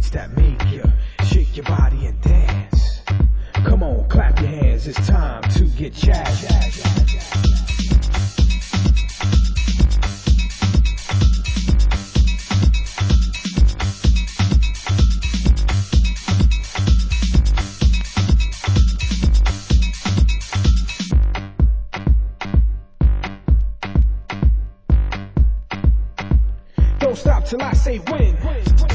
beats that make you shake your body and dance. Come on, clap your hands, it's time to get jazzed. Don't stop till I say when.